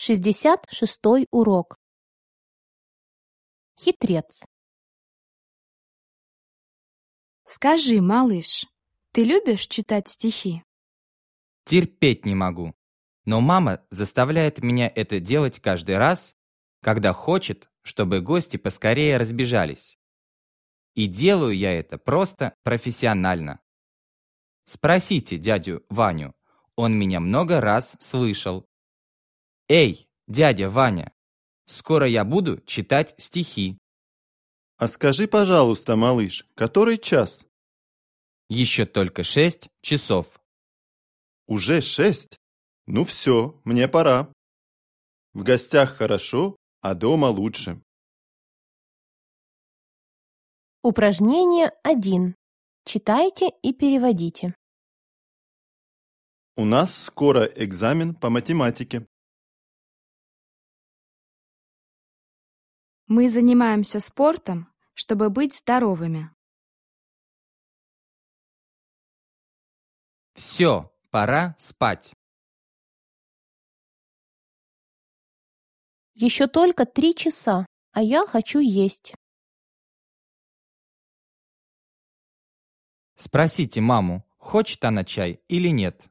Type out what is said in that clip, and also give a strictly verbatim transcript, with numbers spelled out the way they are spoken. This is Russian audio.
шестьдесят шестой урок. Хитрец. Скажи, малыш, ты любишь читать стихи? Терпеть не могу. Но мама заставляет меня это делать каждый раз, когда хочет, чтобы гости поскорее разбежались. И делаю я это просто профессионально. Спросите дядю Ваню, он меня много раз слышал. Эй, дядя Ваня, скоро я буду читать стихи. А скажи, пожалуйста, малыш, который час? Еще только шесть часов. Уже шесть? Ну все, мне пора. В гостях хорошо, а дома лучше. Упражнение один. Читайте и переводите. У нас скоро экзамен по математике. Мы занимаемся спортом, чтобы быть здоровыми. Все, пора спать. Еще только три часа, а я хочу есть. Спросите маму, хочет она чай или нет.